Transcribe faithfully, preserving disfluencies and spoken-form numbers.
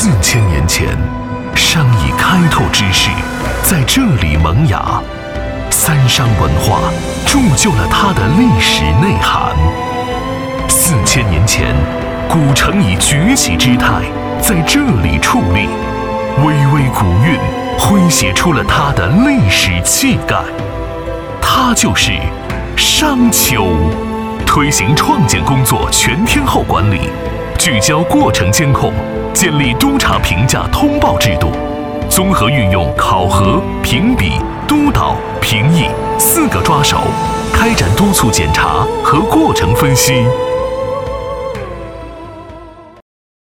四千年前，商以开拓之势在这里萌芽，三商文化铸就了它的历史内涵。四千年前，古城以崛起之态在这里矗立，巍巍古韵挥写出了它的历史气概。它就是商丘，推行创建工作全天候管理，聚焦过程监控，建立督查评价通报制度，综合运用考核、评比、督导、评议四个抓手，开展督促检查和过程分析，